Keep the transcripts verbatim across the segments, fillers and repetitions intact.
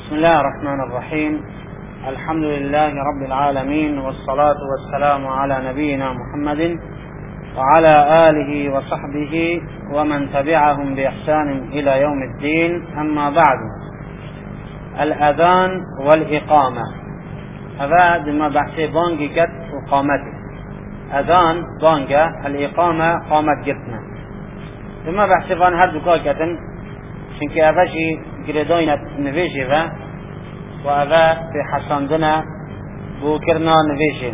بسم الله الرحمن الرحيم. الحمد لله رب العالمين، والصلاة والسلام على نبينا محمد وعلى آله وصحبه ومن تبعهم بإحسان إلى يوم الدين. أما بعد، الأذان والإقامة هذا دم بحث بانجي قد وقامته. أذان بانجا، الإقامة قامت جتنا دم بحث بان هر دكا قدن شنك أفاشي قردوينة نفيجي و وأفا في حسندنا بوكرنا نفيجي.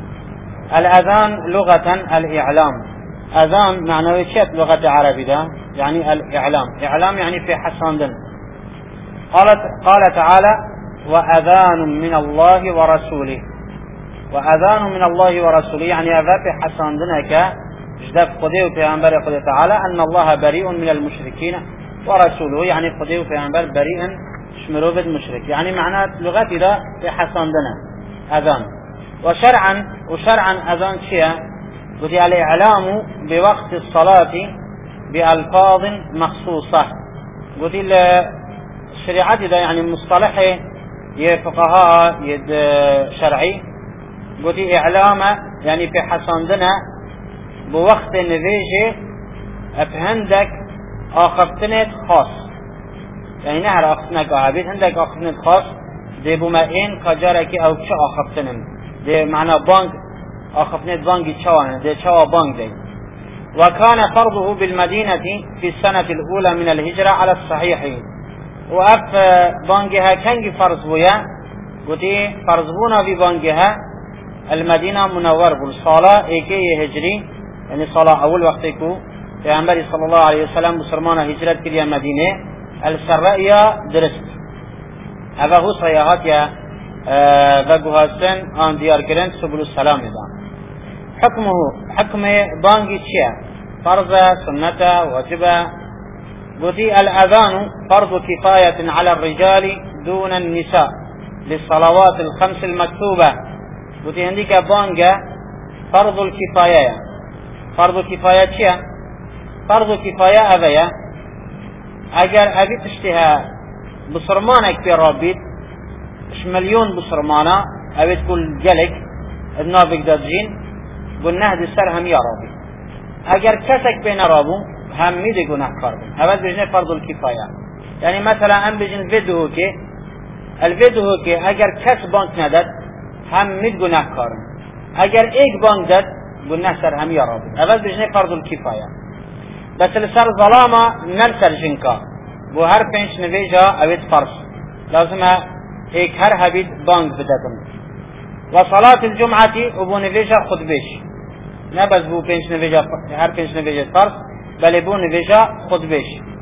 الأذان لغة الإعلام. أذان معنوي شيء لغة عربية ده يعني الإعلام. إعلام يعني في حسندنا. قالت قال تعالى: وأذان من الله ورسوله. وأذان من الله ورسوله يعني أفا في حسندنا كجدف قديه وبيعنبر قديه تعالى أن الله بريء من المشركين ورسوله، يعني قديه وبيعنبر بريء شمرو بالمشرك، يعني معنى لغة ده في حسندنا أذان. وشرعا وشرعا أذان شيء بدي الإعلام بوقت الصلاة بألفاظ مخصوصة. بدي الشريعة ده يعني مصطلح يفقهاء يد شرعي. بدي إعلام يعني في حسندنا بوقت نفيجي أفهندك آخفتنت خاص، يعني نهر آخفتنك آهبيت هندك آخفتنت خاص دي بمائين كجارك أو كش آخفتنم دي معنى بانك آخفتنت بانك تشوان دي تشوا بانك دي. وكان فرضه بالمدينة في السنة الأولى من الهجرة على الصحيح. وأف بانكها كان فرض بويا ودي فرضبونا ببانكها المدينة منور بالصلاة إيكي هجري، يعني صلاة أول وقتكو في عمر صلى الله عليه وسلم بسرمانة هجرة كليا مدينة السرائية درست. هذا هو صياغات يا بقوهاسن آن ديار كرنت سبل السلام دا. حكمه حكم بانجي تشيا فرض سنة واجبة. قدي الأذان فرض كفاية على الرجال دون النساء للصلوات الخمس المكتوبة. قدي عندك بانجا فرض الكفاية. فرض كفاية تشيا فرض كفاية أبيا اگر ابي تشتها بصرمانك في رابط اش مليون بصرمانة ابي تقول جلك النابق دادجين قلنا هذه السر هم يا رابي. اگر كسك بين رابو هم ميدي قناح كاربن هذا بجنة فرض الكفاية. يعني مثلا ام بجن فيديو كي الفيديو كي اگر كس بانك ندد هم ميد قناح كاربن. اگر ايك بانك دد قلنا سر هم يا رابي. هذا بجنة فرض الكفاية. بس السر ظلامة نرسل جنكا بو هر پنج نویجا اوید فرض لازمه ایک هر هبید بانگ بدتن. وصلاة الجمعة وبو نویجا خطبش نبز بو پنج نویجا هر پنج نویجا فرض بل بو نویجا خطبش.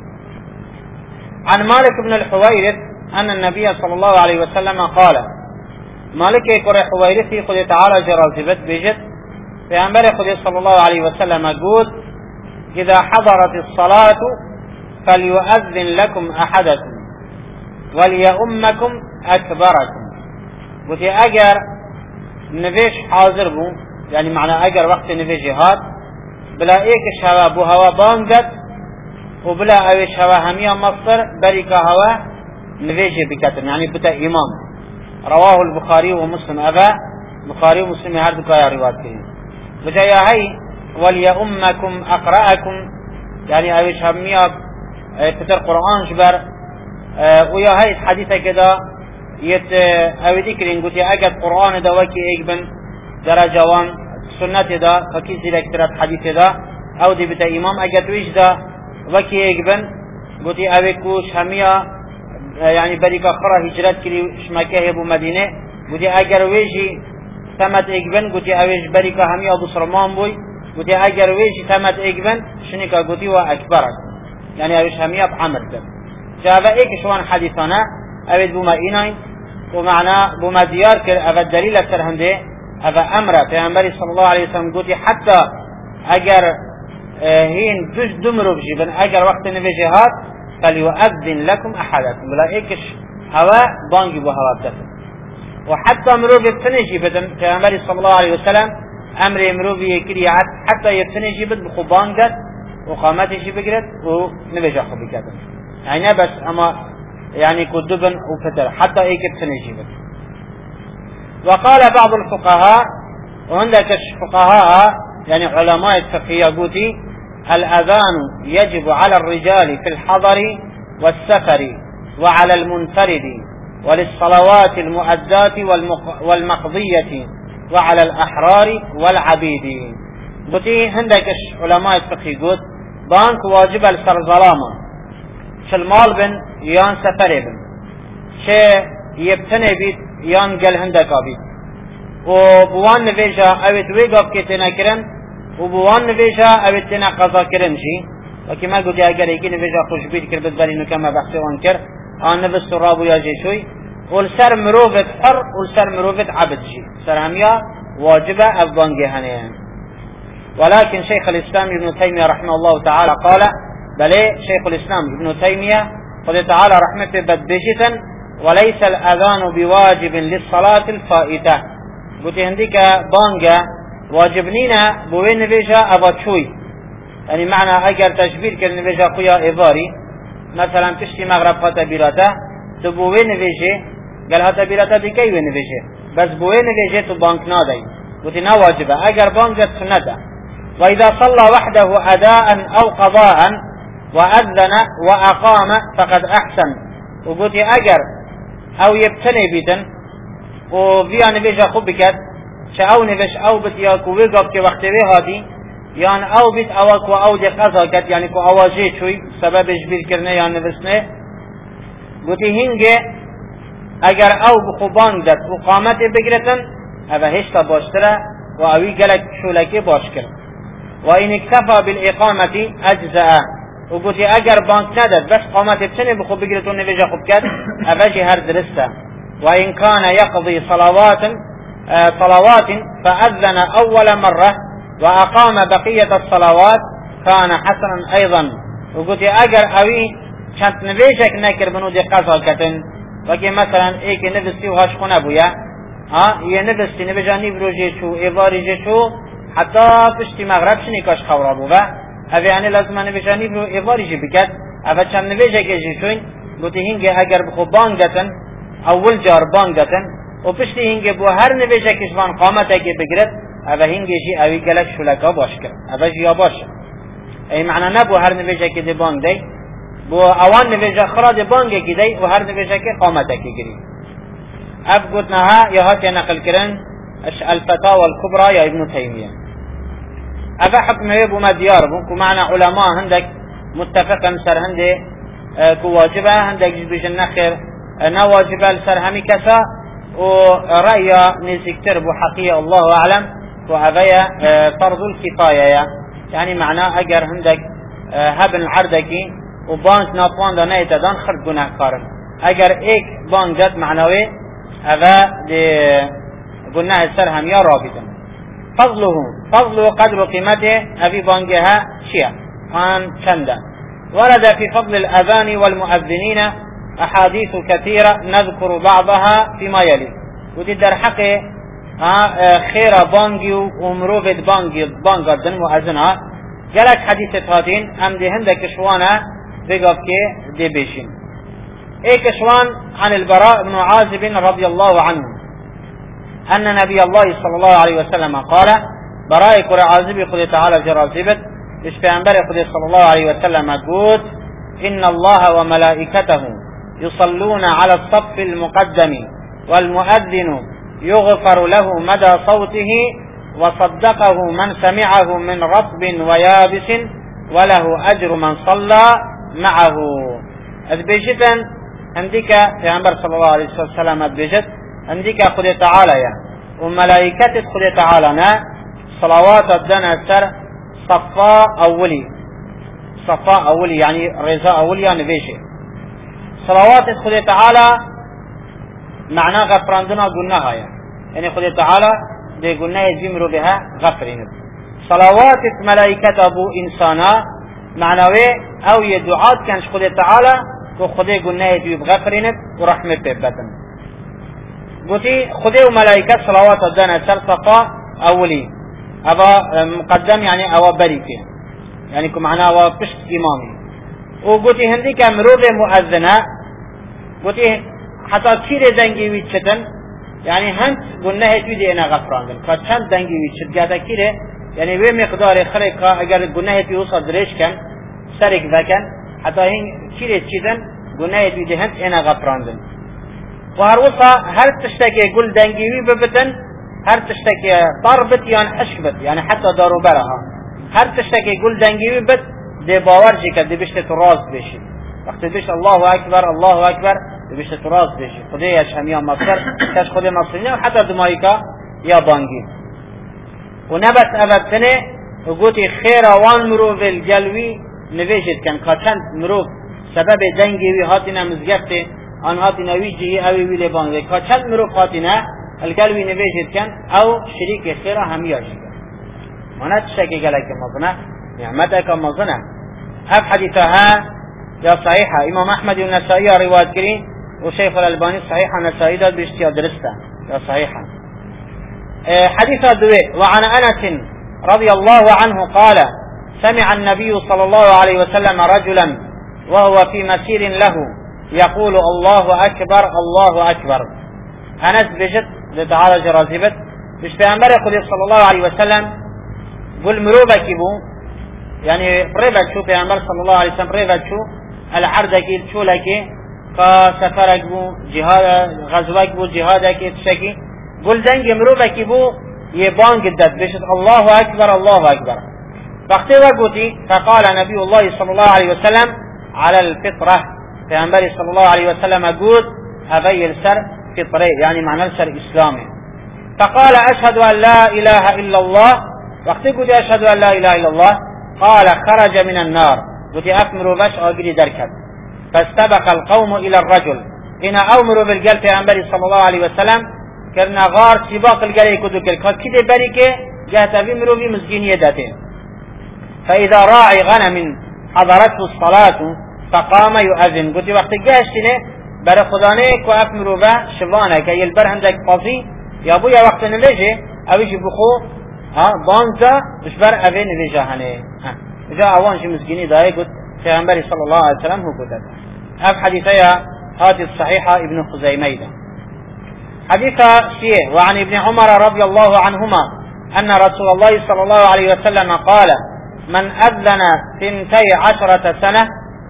عن مالك بن الحويرث أن النبي صلى الله عليه وسلم قال: مالك يقول حويرثي خذ تعالى جرازبت بجد في أنبر خذ صلى الله عليه وسلم قول: إذا حضرت الصلاة فليؤذن لكم أحدكم وليؤمكم أكبركم. وتي أجر نفيش حاضر بو، يعني معنى أجر وقت نفيش هات بلا إيك شوا بو هوا بانجت وبلا أيش هوا همية مصر بريكا هوا نفيش بكتر، يعني بتا إمام. رواه البخاري ومسلم. أبا بخاري ومسلم هر دكايا روايات كريم. وجاء هاي وليؤمكم أقرأكم، يعني أيش همية تتر قرآن شبر. اه ويا هاي الحديثة كده يت أو ذكرين قلت أجد قرآن ده وكي إجبن درجة وان سنة ده فكي زي لكترات حديث ده أو دي بتا إمام أجد ويش ده وكي إجبن قلت أبيكوش همية يعني بريكا خرا هجرات كلي شمكه بو مدينة قلت أجر ويشي تمت إجبن قلت أويش بريكا همية أبو سرمان بوي قلت أجر ويشي تمت إجبن شنكا قلت وأكبرك، يعني أويش همية بعمر ده. جابا إيك شوان حديثنا أبد بما إيناي ومعنى بما ديار كر أبد دليل أكثر هنده أبا أمره في صلى الله عليه وسلم قلت حتى أجر هين دوش دمرو بجيبن أجر وقت نفجهات فليؤذن لكم أحدكم بلا إيكش هوا بانجي بو هوا بدفن. وحتى مرو بيبتنجي بدن في صلى الله عليه وسلم أمر مرو بيكري حتى يبتنجي بد بخو بانجت وقامته شي بقرت ونبجا خو بكاتن، يعني بس اما يعني كدبن وفتر حتى ايك بتنجيبك. وقال بعض الفقهاء، وعندك الفقهاء يعني علماء الفقهية قوتي الأذان يجب على الرجال في الحضر والسفر وعلى المنفرد وللصلوات المؤدات والمقضية وعلى الأحرار والعبيد. قوتي عندك علماء الفقهية قوت بانك واجب السر ظلامة في المال بن يان سفر بن شيء يبتني بيت يان قل عندك بيت وبوان نفيجا اويت ويقف كتنا كرن وبوان نفيجا اويت تنا قضا كرن شي وكما قلت يا اگر ايكي نفيجا خوش بيت كر بدبالي نكما بحثي وان كر آن نفس رابو يا جي شوي والسر مروفت حر والسر مروفت عبد شي سر هميا واجبة افبانجي هنيان. ولكن شيخ الاسلام ابن تيمية رحمه الله تعالى قال بلي شيخ الاسلام ابن تيمية قال تعالى رحمته بدبجتا وليس الاذان بواجب للصلاة الفائتة. قلت هنديك بانجا واجبنينا بوين نبيجا اباتشوي يعني معنى اگر تشبير كر نبيجا قويا ايفاري مثلا تشتي مغرب هاتا بيراتا تو بوين نبيجي قال هاتا بيراتا دي كي وين نبيجي بس بوين نبيجي تو بانك نادي. قلت نا واجبه اگر بانجا سنته. واذا صلى وحده اداء او قضاء واذن واقام فقد احسن. وقلت اگر او يبتني بيتن وفيها نبيجا خوب بكت شاو نبيش او بت ياكو ويقف كي وقت هادي يعني او بيت اوك او دي قضا كت يعني كو اواجي شوي سبب جبير كرنه يعني نبسنه. قلت هنگه اگر او بخوبان دت وقامت بگرتن اوه هشتا باشتره و اوی گلک شولکی باشکر وإن اكتفى بالإقامة أجزاء. وقلت أجر بانك ندد بس قامت بسنة بخب بقرتون نبيجا خب كد أفجي هر درسته. وإن كان يقضي صلوات آه صلوات فأذن أول مرة وأقام بقية الصلوات كان حسنا أيضا. وقلت أجر أوي كانت نبيجك نكر بنودي قصة كتن وكي مثلا إيك نفسي وهاشقون أبويا ها يه نفسي نبيجا نبرو جيشو إيباري جيشو حتى پشتی مغرب شنی کاش خورابو و اوه یعنی لازم نویجه نیبرو ایواری جی بکد اوه چند نویجه که جی شوین گوتی هنگه اگر بخو بانگ دتن اول جار بانگ دتن و پشتی هنگه بو هر نویجه کشوان قامته که بگرد اوه هنگه جی اوی گلک شلکا باش کرد اوه جیا باش ای معنی نبو هر نویجه که دی بانگ دی بو اوان نویجه خراد بانگ که دی و هر نویجه که قامته که گری. اب گوتنها یا هاتی نقل کرن الفتاوى الكبرى يا ابن تيمية. أفا حكم يبو ما ديار بو معنى علماء هندك متفقا سر هندي اه كو واجبه هندك جبج النخر اه نواجبه لسر همي كسا ورأي نزكتر بو حقية الله أعلم وأفايا اه فرض الكفاية يعني معنى أجر هندك اه هبن العردكي وبانك ناطوان دا نايتا دان خرد گناه كارن أجر ايك بانك دات معنوي أفا دي قلنا السرهم يا رابطا. فضله فضل قدر قيمته أبي بانجها شيء عن كندا. ورد في فضل الأذان والمؤذنين أحاديث كثيرة نذكر بعضها فيما يلي. ودي در حق خير بانجي ومروفد بانجي بانجا دن مؤذنها جلك حديث هاتين أم دي هندك شوانا بقف كي دي بيشين. ايك شوان عن البراء بن عازب رضي الله عنه أن نبي الله صلى الله عليه وسلم قال براء كر عازب خذ تعالى جرازبت إشفيانبر خذ صلى الله عليه وسلم قوت إن الله وملائكته يصلون على الصف المقدم والمؤذن يغفر له مدى صوته وصدقه من سمعه من رطب ويابس وله أجر من صلى معه. أذبجتا عندك في صلى الله عليه وسلم أذبجت عندك خذ تعالى يا وملائكة خذ تعالى صلوات الدنا سر صفاء أولي صفاء أولي يعني رضا أولي يعني بيشي صلوات خذ تعالى معنى غفراندنا قلناها يعني خذ تعالى دي قلنا يجمر بها غفرين. صلوات ملائكة أبو إنسانا معنوي أو يدعات كانش خذ تعالى وخذ قلنا يجيب غفرين ورحمة بيبتن. قلتي خذي وملائكة صلوات الدنا سر صفاء أولي أبا مقدم يعني أو بريكي يعني كمعنى أو بشت إمامي. وقلتي هنديك مروض مؤذنة گوتی حتی کیر دنگی وی چتن یعنی هند گناه توی اینا غفراندن که چند دنگی وی چت گاتا کیره یعنی وی مقدار خلق اگر گناه توی وصل درش کن سرک وکن حتی این کیره چیدن گناه توی هند اینا غفراندن و هر وصا هر تشتکی گل دنگی وی ببتن هر تشتکی طربت یان عشق بت یعنی حتی دارو برها هر تشتکی گل دنگی وی بت دی باور جی کرد دی بشت تو راز بشی وقتی بشت الله اکبر الله اکبر دی بشت تو راز بشی خدای اش همیان مصر کش خود مصری نه حتی دمایکا یا بانگی و نبت ابتنه و گوتی خیر وان مروف الجلوی نویشت کن که چند مروف سبب دنگی وی هاتینا مزگفته آن هاتینا وی جهی اوی وی لبانگی که چند مروف هاتینا الجلوی نویشت کن او شریک خیر همیاشی کن مانا تشکی گلک مزنه نعمتك مزنه اف حديثها يا صحيحة امام احمد والنسائي رواية كريم وشيخ الالباني صحيحة النسائي ده باشتيا درسته يا صحيحة اه حديث دوي وعن انس رضي الله عنه قال سمع النبي صلى الله عليه وسلم رجلا وهو في مسير له يقول الله اكبر الله اكبر انس بجد لتعالى جرازبت مش بأنبر صلى الله عليه وسلم قل مروبك بو يعني ريبت شو پیغمبر صلى الله عليه وسلم ريبت شو العرضكي تشولكي كسفرك بو جهاد غزوك بو جهادك تشكي قل دنگ مروبكي بو يبان قدت بشت الله اكبر الله اكبر وقت وقتي فقال نبي الله صلى الله عليه وسلم على الفطرة پیغمبر صلى الله عليه وسلم قول هذي السر فطري يعني معنى السر اسلامي فقال اشهد ان لا اله الا الله وقت قلت اشهد ان لا اله الا الله قال خرج من النار قلت أكمروا باش أجري دركت فاستبق القوم إلى الرجل إن أمروا بالقلب أنبري صلى الله عليه وسلم كرنا غار سباق القلب كدو كالكاد كده بريكي جهت أمروا بمسجينية داتين فإذا راعي غنم حضرته الصلاة فقام يؤذن قلت وقت جاشتني برا خدانيك وأكمروا با شبانك أي البر عندك قصي يا أبويا وقت نلجي أويش بخو ها بانزا مشبر أبي نبيجا هني جاء أوان شي مسكيني داي قلت پیغمبر صلى الله عليه وسلم هو قلت أف حديثيا هذه الصحيحة ابن خزيمة حديث شيء وعن ابن عمر رضي الله عنهما أن رسول الله صلى الله عليه وسلم قال من أذن ثنتي عشرة سنة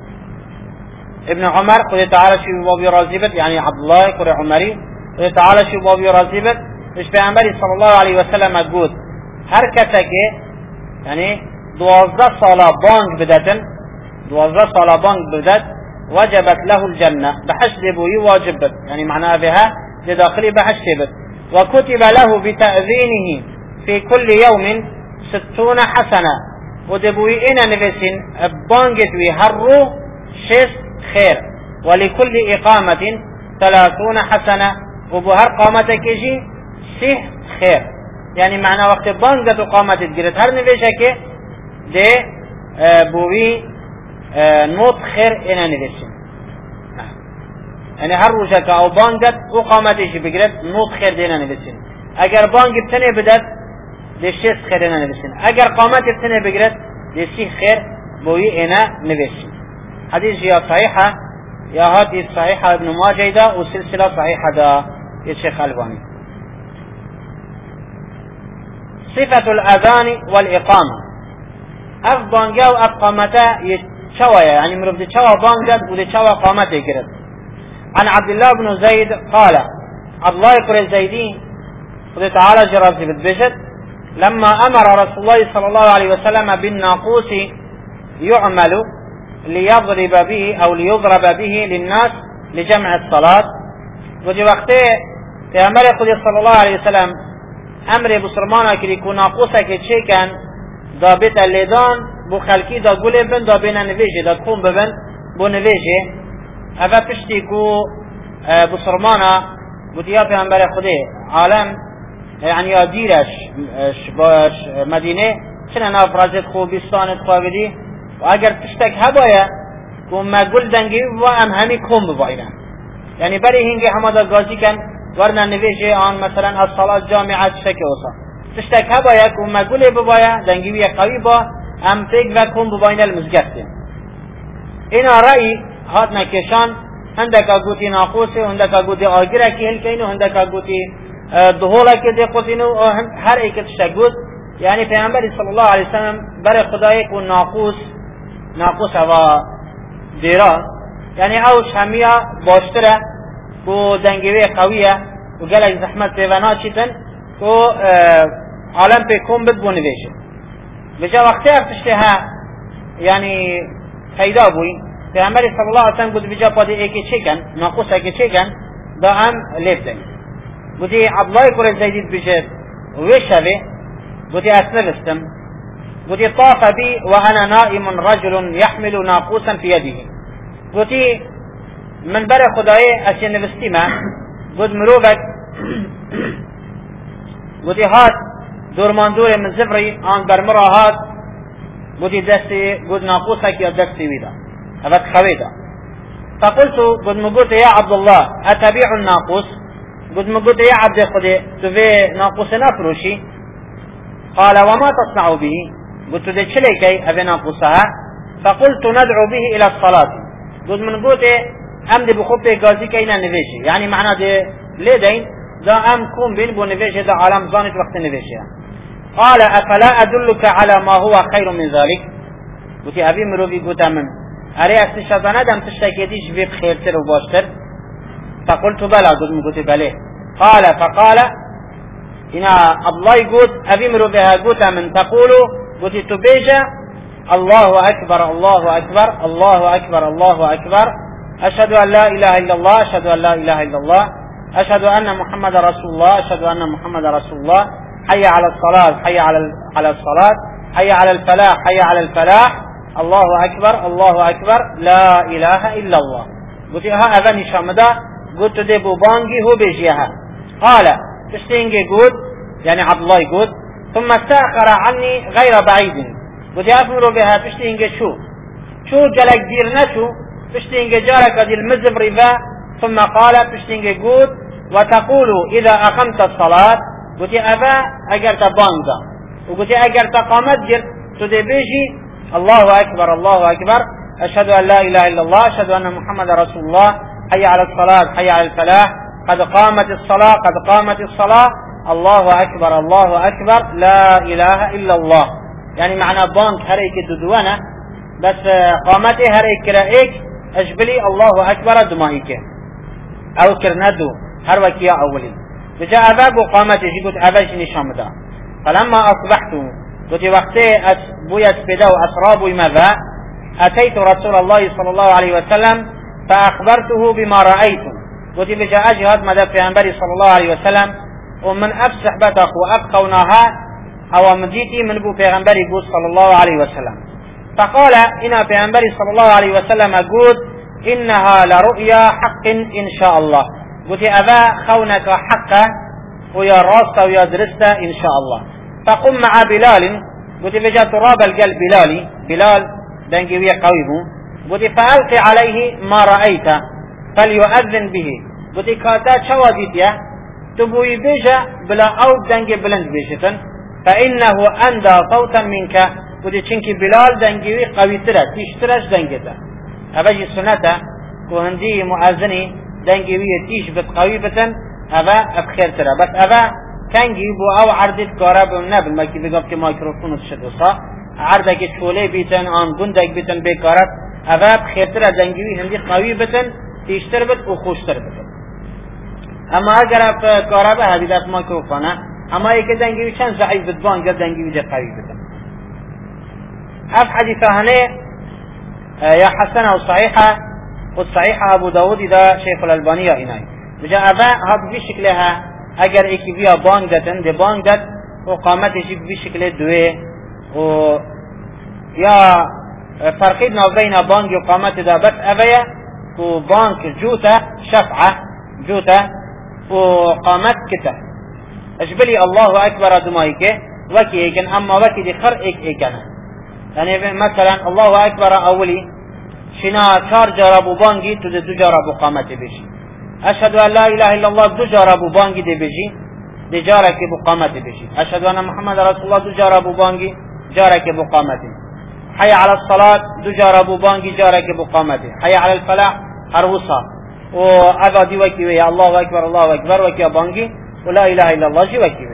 ابن عمر قل تعالى شي بابي رازبت يعني عبد الله قل عمري قل تعالى شي بابي رازبت مش پیغمبر صلى الله عليه وسلم قلت هر کسی که یعنی دوازده ساله بانگ بدتن دوازده ساله بانگ بدت وجبت له الجنة بحشد بوي واجب بد يعني معناها بها لداخل بحشد بد وكتب له بتأذينه في كل يوم ستون حسنة ودبوي إنا نفسين بانجت ويهروا شس خير ولكل إقامة ثلاثون حسنة وبهر قامتك يجي سه خير يعني معنى وقت بانجت وقامت تجرت هر نوشة که ده بوی نوت خير انا نوشن يعني هر روشة که او بانجت وقامتش بگرت نوت خير ده انا نوشن اگر بانگ بتنه بدت ده شش خير انا نوشن اگر قامت بتنه بگرت ده سی خير بوی انا نوشن حديث يا صحيحة يا هذه صحيحة ابن ماجه ده وسلسلة صحيحة ده الشيخ الباني صفة الأذان والإقامة أف بانجا وأف قامتا يتشوى يعني مرفض تشوى بانجا وتشوى قامتا يكرد عن عبد الله بن زيد قال عبد الله يقول الزيدين قل تعالى جراسي بتبشت لما أمر رسول الله صلى الله عليه وسلم بالناقوس يعمل ليضرب به أو ليضرب به للناس لجمع الصلاة وجي وقته في أمر قل صلى الله عليه وسلم امر بسرمانه که کو ناقوسه که چه کن دا بیت لیدان بو خلکی دا گل بن دا بین نویجه دا کون ببن بو نویجه اوه پشتی کو بسرمانه بودیا پیغمبر خوده عالم یعنی دیرش باش مدینه چنه نافرازت خو بیستانت خواهدی و اگر پشتک هبایه کو مگل دنگی و ام همی کون ببایدن یعنی برای هنگی همه دا گازی کن ورنا نویجه آن مثلا الصلاة جامعة شكي وصا تشتك هبا يكون ما قولي ببايا دنگيوية قوي با ام تيك وكون بباين المزقفتين انا رأي هاتنا كشان هندکا گوتی ناقوس و هندکا گوتی آگیره که هل کین و هندکا گوتی دهوله که دی قوتین و هر ایک تشتا گوت. یعنی پیامبری صلی الله علیه وسلم برای خدای کو ناقوس ناقوس و دیرا یعنی اوش همیا باشتره کو دنگوی قویه و گلک زحمت پیونا چیتن کو عالم پی کم بد بو نویشه بجا وقتی افتشته ها یعنی پیدا بوی پیامبری صلی الله علیه وسلم گفت بجا پاده ایکی چیکن ناقوس ایکی چیکن دا هم لیف دنگ گفتی عبدالله کور زیدید بجد ویشوه گفتی اصلا بستم گفتی طاف بی و انا نائم رجل يحمل ناقوسا في يده گفتی من بر خدای اسی نوستی ما گفت مروبک گفتی هات دورمان دور من زفری آن بر مرا هات گفتی دستی گفت ناقوسا که دستی ویدا هفت خویدا فقلت قد مقلت يا عبد الله أتبيع الناقوس قد مقلت يا عبد خدي تبي ناقوس نفروشي قال وما تصنع به قلت ده شليكي أبي ناقوسها فقلت ندعو به إلى الصلاة قد من قلت أم دي بخوبي قازي كينا نفيشي يعني معنى دي ليدين دا أم كون بين بو نفيشي دا عالم زانت وقت نفيشي قال أفلا أدلك على ما هو خير من ذلك قلت أبي مروفي قلت من اره استشهاد ندم تشتكيتيش بيب خيرتر وباشتر فقلت بلا قد قلت بله قال فقال إنا الله يقول أبي مرو بها قلت من تقول قلت تبيجا الله أكبر الله أكبر الله أكبر الله أكبر أشهد أن لا إله إلا الله أشهد أن لا إله إلا الله أشهد أن محمد رسول الله أشهد أن محمد رسول الله حي على الصلاة حي على على الصلاة حي على الفلاح حي على الفلاح الله أكبر الله أكبر لا إله إلا الله قلت ها أذني شامدا قلت دي بوبانجي هو بيجيها قال تشتينجي قلت يعني عبد الله يقول ثم استأخر عني غير بعيد قلت أفمروا بها تشتينجي شو شو جلك دير نشو تشتينجي جارك دي المزب ربا ثم قال تشتينجي قلت وتقول إذا أقمت الصلاة قلت أبا أجرت بانجا وقلت أجرت قامت جر تدي بيجي الله أكبر الله أكبر أشهد أن لا إله إلا الله أشهد أن محمد رسول الله حي على الصلاة حي على الفلاح قد قامت الصلاة قد قامت الصلاة الله أكبر الله أكبر لا إله إلا الله يعني معنى بانك هريك دودوانا بس قامته هريك رأيك أجبلي الله أكبر دمائك أو كرندو هر وكيا أولي بجاء أباب وقامته قلت أباش نشامدا فلما أصبحت قلت وقتي بويا سبدا وأسرابي ماذا أتيت رسول الله صلى الله عليه وسلم فأخبرته بما رأيت قلت بجاء أجهد مدى في أنبري صلى الله عليه وسلم ومن أفسح بتخ وأبقوناها أو مديتي من بو في أنبري قول صلى الله عليه وسلم فقال إنا في أنبري صلى الله عليه وسلم قلت إنها لرؤيا حق إن شاء الله قلت أبا خونك حقا ويا راستا ويا درستا إن شاء الله فقم مع بلال قلت بجا تراب القلب بلالي بلال دنجوية قويه قلت فألقي عليه ما رأيت فليؤذن به قلت كاتا شواديتيا تبوي بجا بلا أو دنج بلند بيشتن فإنه أندى صوتا منك قلت چنك بلال دنجوي قوي ترى تشترش دنجتا أبجي سنتا كهندي مؤذني دنجوية تيش بتقوي بتن أبا أبخير ترى بس أبا کنگی بو او عرضت کارا بم نبل مکی بگم که مایکروفون شدوسا عرضه که چوله بیتن آن گندگ بیتن بیکارت اواب خیتر دنگوی هندی قوی بیتن تیشتر بید و خوشتر بید اما اگر اپ کارا به حدیدت مایکروفونه اما ایک دنگوی چند ضعیف بید بان گر دنگوی جا قوی بیتن اف حدیثه هنه یا حسنه و صحیحه و صحیحه ابو داود دا شیخ الالبانی یا اینای بجا اوه هاد بی شکلها اگر ایکی بیا بانگ دتن ده بانگ دت و قامتش بی شکل دوه و یا فرقید نو بین بانگ و قامت ده بس اویا و بانگ جوتا شفعه جوتا و قامت کتا اجبلی الله اکبر دمائی که وکی ایکن اما وکی دی خر ایک ایکنه یعنی مثلا الله اکبر اولی شنا چار جاربو بانگی تو ده دو جاربو قامت بشی أشهد أن لا إله إلا الله دجار أبو بانجي دي بيجي دي جارك بقامته بيجي أشهد أن محمد رسول الله دجار أبو بانجي جارك بقامته حي على الصلاة دجار أبو بانجي جارك بقامته حي على الفلاح أروسا و عبادی وكي الله أكبر الله أكبر وكي بانجي ولا إله إلا الله جي وكي.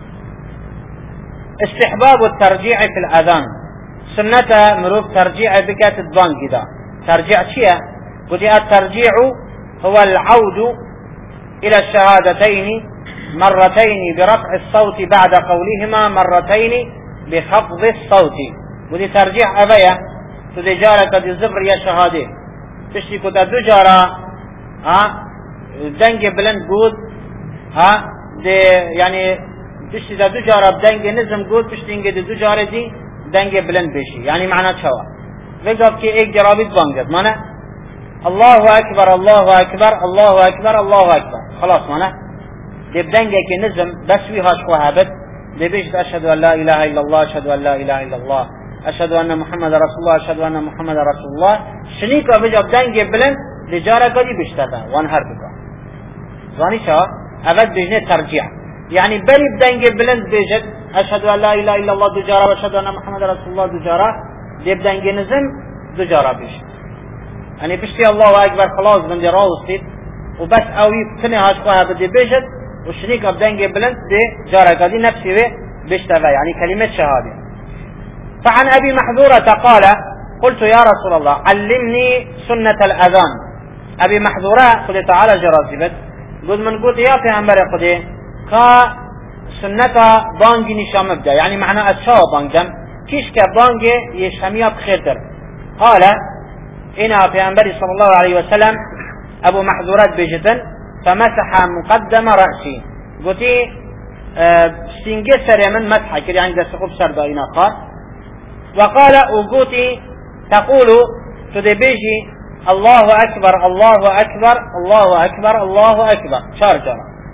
استحباب الترجيع في الأذان سنة مروف ترجيع بكات بانجي دا. ترجيع شيء قد الترجيع هو العود إلى الشهادتين مرتين برفع الصوت بعد قولهما مرتين بخفض الصوت. ودي ترجيع أبايا تدي جارة تدي زبر يا شهادة تشتي كتا دو جارة ها دنگ بلند بود ها دي يعني تشتي دا دو جارة بدنگ نزم بود تشتي دي دو جارة دي دنگ بلند بشي يعني معنى شوا وقف كي ایک جرابي بانجد معنى الله أكبر الله أكبر الله أكبر الله أكبر خلاص معنى دي بدنگ كي نزم بس ويهاش وهابت دي بيجد أشهد أن لا إله إلا الله أشهد أن لا إله إلا الله أشهد أن محمد رسول الله أشهد أن محمد رسول الله شنيك أبجا بدنگ بلند لجارة قدي بشتبه وانهر بك زاني شا أبد بجنة ترجيع يعني بري بدنگ بلند بيجد أشهد أن لا إله إلا الله دجارة وأشهد أن محمد رسول الله دجارة دي بدنگ نزم دجارة بيجد يعني بشتي الله أكبر خلاص من دي راوستيد وبس أوي بتني هاشقها بدي بيجد وشنيك بدنگ بلند دي جارة قدي نفسي بشتبه يعني كلمة شهادة. فعن أبي محذورة قال قلت يا رسول الله علمني سنة الأذان. أبي محذورة قد تعالى جرازبت قل من قلت يا پیغمبر خده كا سنة بانجي نشام مبدا يعني معنى أشاو بانجدم كيش كبانجي يشامية بخير در. قال إنا پیغمبر صلى الله عليه وسلم أبو محذورات بجدن فمسح مقدم رأسي قلت اه سنجي سر من مسح كده يعني ده سقوب سر دائنا قال وقال وقوتي تقول تدبيجي الله أكبر الله أكبر الله أكبر الله أكبر شارجرة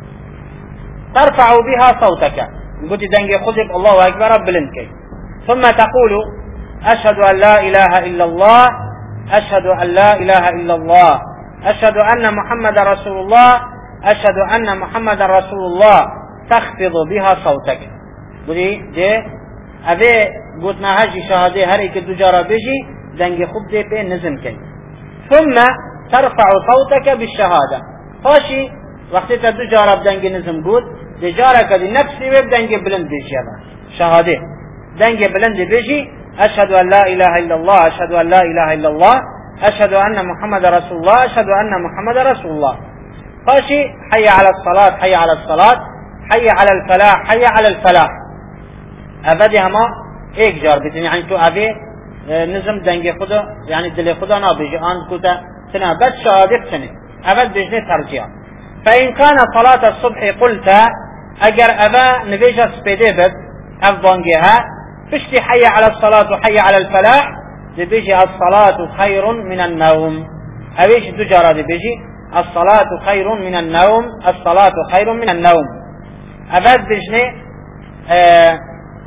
ترفع بها صوتك قلت دنجي خذك الله أكبر بلنكي ثم تقول أشهد أن لا إله إلا الله أشهد أن لا إله إلا الله أشهد أن محمد رسول الله أشهد أن محمد رسول الله تخفض بها صوتك قلت دي أبي قلت نهاجي شهادة هريك الدجارة بيجي دنجي خب دي بين نزم كي ثم ترفع صوتك بالشهادة فاشي وقت الدجارة بدنجي نزم قلت دجارة كدي نفسي بدنجي بلند بيجي شهادة دنجي بلند بيجي أشهد أن لا إله إلا الله أشهد أن لا إله إلا الله أشهد أن محمد رسول الله أشهد أن محمد رسول الله فاشي حي على الصلاة حي على الصلاة حي على الفلاح حي على الفلاح أبدي هما ایک جار بتنی يعني تو أبي نظم دنگی خدا يعني دل خدا نابيجي آن كتا سنة بد شهادة سنة أبد بجنة ترجيع. فإن كان صلاة الصبح قلت أجر أبا نبيجة سبيدي بد أفضانجيها فشتي حي على الصلاة وحي على الفلاح بيجي الصلاة خير من النوم أبيش دجارة بيجي الصلاة خير من النوم الصلاة خير من النوم أبد بجنة آه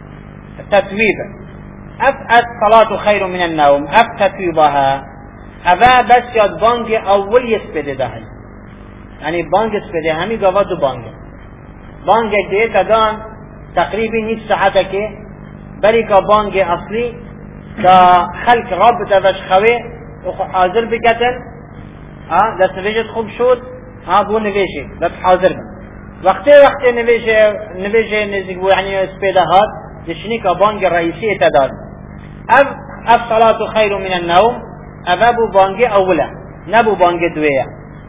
تتويبا أف الصلاة خير من النوم أف تتويبها أبا بس ياد بانج أول يسبده دهي يعني بانج يسبده همي قوة دو بانج بانج دي تدان تقريبا نصف ساعة كي بريكا بانج أصلي كخلق رب تفش خوي وحاضر بكتن ها دست نویشت خوب شد ها بو نویشه دست حاضر بن وقتی وقتی نویشه نویشه نزدیک بو یعنی سپیده هات دشنی که بانگ رئیسی اتداد اف اف صلاة خیر من النوم اف بو بانگ اوله نبو بانگ دویه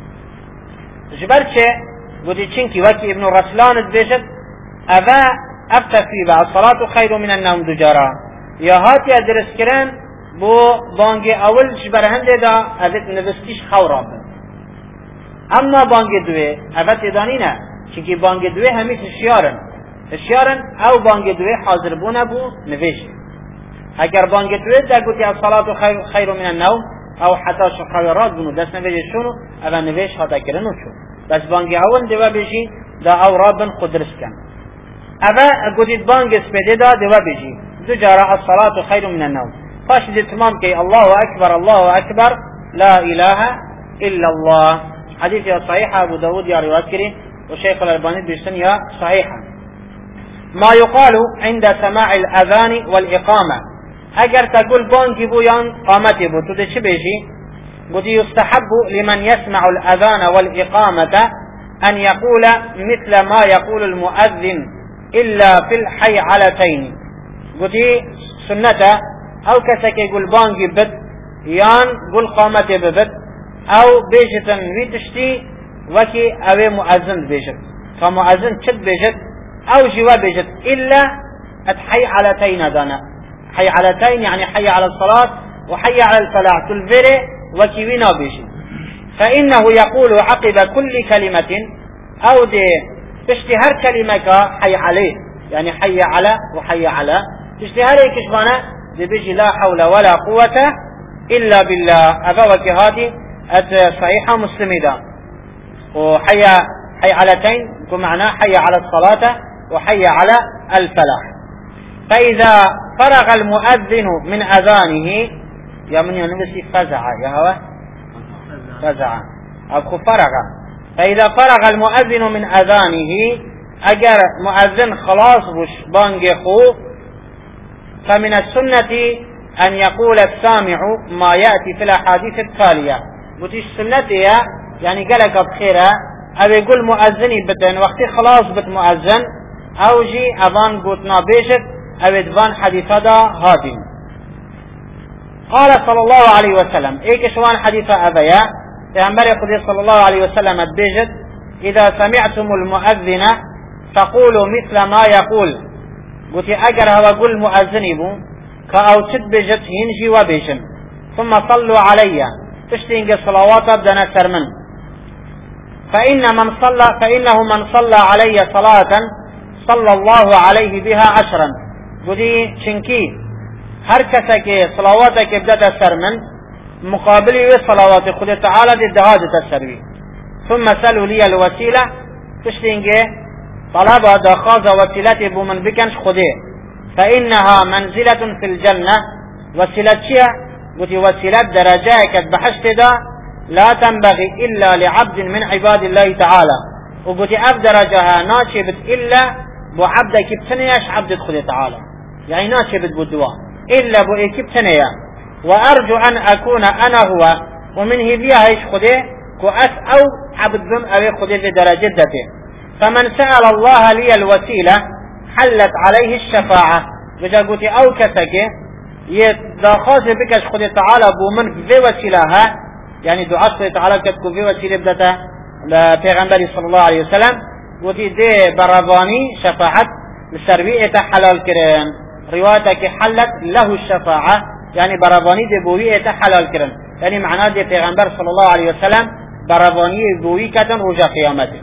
جبر چه بودی چنکی وکی ابن رسلان دبیشت اف اف تفیبه الصلاة خیر من النوم دو جارا یا هاتی ادرس کرن بو بانگ اول جبر هنده دا ازت نوستیش خورا بن اما بانگ دوی افت ادانی نه چونکی بانگ دوی همیش اشیارن اشیارن او بانگ دوی حاضر بونه بو نوشت اگر بانگ دوی دا گوتی الصلاة خیر, خیر من النوم او حتی شخوارات بونو دست نوشت شونو او نوشت حتا کرنو چون بس بانگ اول دوی بیشی دا او رابن خودرس کن او گوتید بانگ سپیده دا دوی بیشی دو جارا الصلاة خیر من النوم فاش دي تمام كي الله أكبر الله أكبر لا إله إلا الله حديث يا صحيحة أبو داود يا رواية كري والشيخ الألباني بيشتن يا صحيحة ما يقال عند سماع الأذان والإقامة أجر تقول بانجي بو يان قامتي بو تدي چه بيجي قد يستحب لمن يسمع الأذان والإقامة أن يقول مثل ما يقول المؤذن إلا في الحي علتين. قد سنة أو كسك يقول بانجي بد يان قل قامت ببد أو بيجتا ويتشتي وكي أوي مؤذن بيجت فمؤذن تشد بيجت أو جوا بيجت إلا أتحي علتين دانا. حي علتين يعني حي على الصلاة وحي على الفلاح تلفري وكي وينا بيجت. فإنه يقول عقب كل كلمة أو دي تشتهر كلمة حي عليه يعني حي على وحي على تشتهر كشبانة دي بيجي لا حول ولا قوة إلا بالله. أبا وكهاتي صحيحة مسلمة وحي حي علتين يكون معناه حي على الصلاة وحي على الفلاح. فإذا فرغ المؤذن من أذانه يا من ينبسي فزع يا هوا فزع أبخو فرغ. فإذا فرغ المؤذن من أذانه أجر مؤذن خلاص وش بانجخو فمن السنة أن يقول السامع ما يأتي في الأحاديث التالية. وتيش سنة يعني قالك بخيرة أو يقول مؤذني بدن وقت خلاص بت مؤذن أو جي أذان قوتنا بيشت أو يدفان حديثة هادين. قال صلى الله عليه وسلم إيك شوان حديثة أبيا پیغمبر خدا صلى الله عليه وسلم بيجت إذا سمعتم المؤذن فقولوا مثل ما يقول. قلت أجر هو قل مؤذني بو كأوتد بيجت هنجي وبيجن ثم صلوا علي تشتينج الصلوات بدنا سرمن فإن من صلى فإنه من صلى علي صلاة صلى الله عليه بها عشرا. قلت شنكي هركسك صلواتك بدأت سرمن مقابل صلوات خدا تعالى دي دهاجة السروي. ثم سألوا لي الوسيلة تشتينجي طلب دخاز وسيلة بمن بكنش خده فإنها منزلة في الجنة. وسيلة شيء قلت وسيلة درجائك بحشت دا لا تنبغي إلا لعبد من عباد الله تعالى. وقلت أف درجها ناشبت إلا بعبدك بتنياش عبد خدا تعالى يعني ناشبت بالدواء إلا بإيك بتنيا. وأرجو أن أكون أنا هو ومن هذيها إيش خده كأس أو عبد ذم أو خده في درجته. فمن سأل الله لي الوسيلة حلت عليه الشفاعة. وجا قلت أو كسك يدخاز بكش خده تعالى بومن في وسيلها يعني دعاء خده تعالى كتكو في وسيلة بدته لبيغمبري صلى الله عليه وسلم. قلت دي برباني شفاعة لسربيئة حلال كرين روايتك حلت له الشفاعة يعني برباني دي بوية حلال كرن يعني معناه دي پیغمبر صلى الله عليه وسلم برباني بوي كتن رجا قيامته.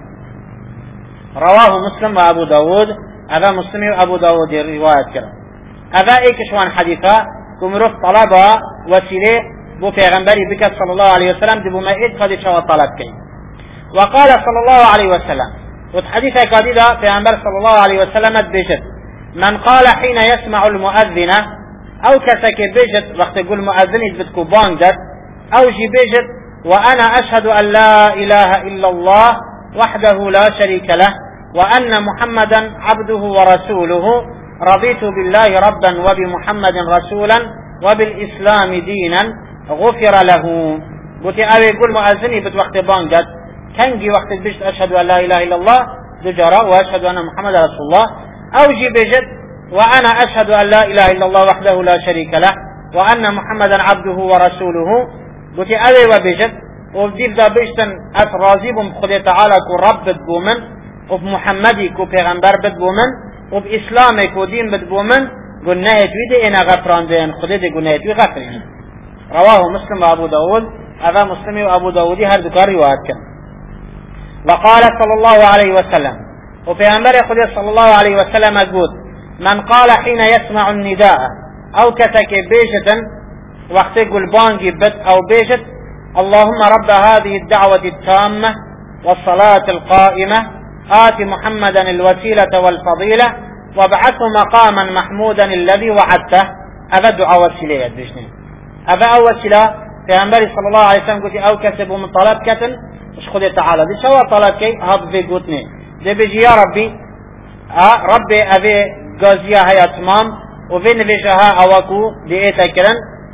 رواه مسلم وابو داود. هذا مسلم وابو داود رواية كرن. هذا ايكشوان حديثة كمروف طلبة وسيلة بو پیغمبري بك صلى الله عليه وسلم دي بمائد قد شوى طلب كي. وقال صلى الله عليه وسلم وحديثة قديدة پیغمبر صلى الله عليه وسلم بيشت من قال حين يسمع المؤذن أو كسك بيجت وقت يقول مؤذن بدكو بانجت أو جي بيجت وأنا أشهد أن لا إله إلا الله وحده لا شريك له وأن محمدا عبده ورسوله رضيت بالله ربا وبمحمد رسولا وبالإسلام دينا غفر له. قلت أو يقول مؤذن بد وقت بانجت كنجي وقت بيجت أشهد أن لا إله إلا الله دجرا وأشهد أن محمد رسول الله أو جي بيجت وأنا أشهد أن لا إله إلا الله وحده لا شريك له وأن محمدا عبده ورسوله. قلت ألي وبيجت وبديف دا بيجتن أترازيبهم خده تعالى كو رب بدبومن وبمحمدي كو پیغمبر بدبومن وبإسلامي كو دين بدبومن قل نهيت ويدي إنا غفران دين خده دي قل نهيت وغفرين. رواه مسلم وأبو داود. هذا مسلم وأبو داودي هر دكار روايات كان. وقال صلى الله عليه وسلم وبيغمبر خده صلى الله عليه وسلم قلت من قال حين يسمع النداء أو كتك بيجة وقت يقول بانجي بت أو بيجت اللهم رب هذه الدعوة التامة والصلاة القائمة آت محمدا الوسيلة والفضيلة وابعثه مقاما محمودا الذي وعدته. هذا دعاء وسيلة بيجنين هذا أول وسيلة في أنبري صلى الله عليه وسلم قلت أو كسب من طلب كتن مش خذ تعالى دي شو طلب كي هذا في قلتني دي بيجي يا ربي آه ربي أبي قازية هي أتمام وفين فيشها أواكو دي إيتا كرن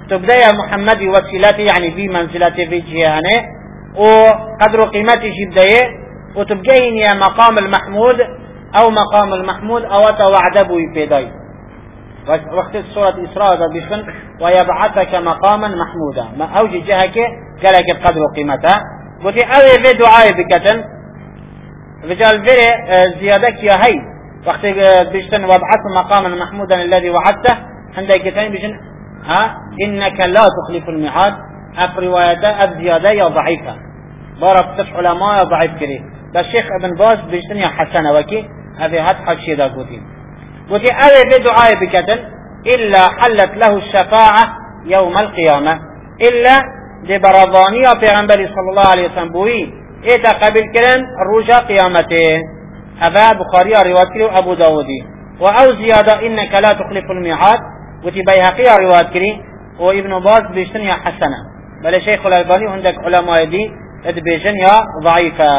تبدأ يا محمد وسيلتي يعني في منزلتي في جهانه وقدر قيمتي جبدأ وتبقين يا مقام المحمود أو مقام المحمود أو توعدبوا يبدأ وقت سورة إسراء بيشن ويبعثك مقاما محمودا ما أوجي جهك قالك بقدر قيمتها قلت أوي في دعاء بكتن رجال في زيادك يا هي وقت بيشن وابعث مقاما محمودا الذي وعدته عندك كتين بيشن ها إنك لا تخلف الميعاد أف رواية أف زيادة يا ضعيفة ضرب تسع علماء ضعيف كريه بس الشيخ ابن باز بيشن يا حسنة وكي هذه هتحق شيء دا قلتين قلت أوي في دعاء بكتن إلا حلت له الشفاعة يوم القيامة إلا دي برضانية پیغمبر صلى الله عليه وسلم بوي إيتا قبل كرن الرجاء قيامته أبا بخاري رواية كري أبو داودي وأو زيادة إنك لا تخلف الميعاد وتي بيهقي رواية كري وابن باز بيشتنيا حسنة بل شيخ الألباني عندك علماء دي ادبيجنيا ضعيفة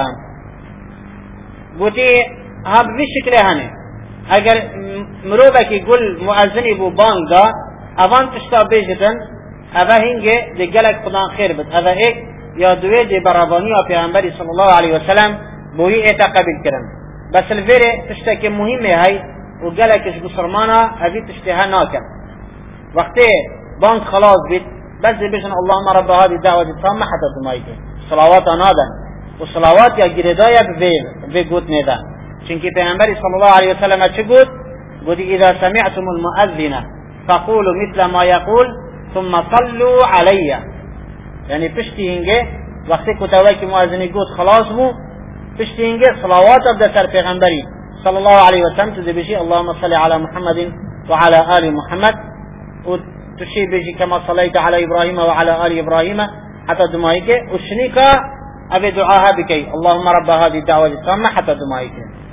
قلتي هاب بشكل هاني اگر مروبك يقول مؤذني بو بانغا اوان تشتا بيجتن اوه هنگه دي گلک خدان خير بد اوه ايك يا دوه دي براباني و پیغمبر صلى الله عليه وسلم بوهي ايتا قبل کرن بس الفيري تشتا که مهمه هاي و گلکش بسرمانا اوه تشتها ناكن وقتی بانغ خلاص بيت بس بيشن اللهم رب هذه الدعوة التامة حتى دمائك صلوات نادن و صلوات يا گردايا بفيل في قوت نيدان چونکی پیغمبر صلی الله علیه وسلم چه گفت؟ گفت اذا سمعتم المؤذن فقولوا مثل ما يقول ثم صلوا علي یعنی پشتی هنگه وقتی کتوی که مؤذنی گفت خلاص مو پشتی هنگه صلوات ابدا سر پیغمبری صلی الله علیه وسلم تدی بشی اللهم صل على محمد وعلى آل محمد و تشي بشي كما صليت على إبراهيم وعلى آل إبراهيم حتى دمائك وشنيكا أبي دعاها بكي اللهم رب هذه الدعوة التامة حتى دمائك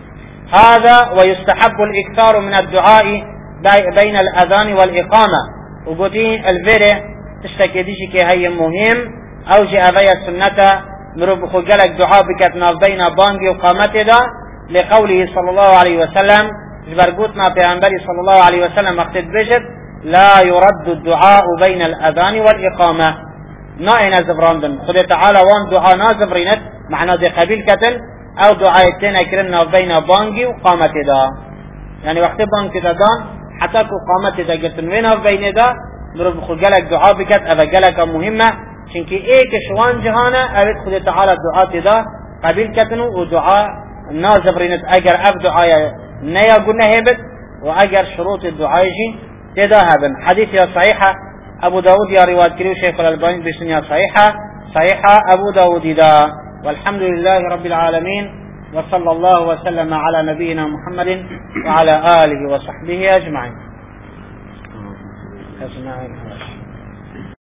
هذا ويستحب الإكثار من الدعاء بين الأذان والإقامة وقلتين الفيرة تشتكي ديشي كي هي مهم أو جي أبي السنة مروب خجلك دعاء بكتنا بين بانجي وقامته دا لقوله صلى الله عليه وسلم جبرقوتنا بأنبري صلى الله عليه وسلم اقتد بجد لا يرد الدعاء بين الأذان والإقامة نائنا زبراندن خد تعالى وان دعاء نازبرينت معنى دي قبيل كتن او دعايتين اكرنا بين بانجي وقامت دا يعني وقت بانك دا دان حتى كو قامت دا قلتن وين بين دا نرو بخو قلق دعاء بكت اذا قلق مهمة چنكي ايك شوان جهانا اوید خود تعالى دعاء دا قبيل كتنو ودعاء نازبرينت اگر اف دعاء نيا قلنا هبت واگر شروط الدعاء جي تدا هبن حديث يا صحيحة ابو داود يا رواد كريو شيخ الألباني بسن يا صحيحة صحيحة ابو داود دا والحمد لله رب العالمين وصلى الله وسلم على نبينا محمد وعلى آله وصحبه أجمعين.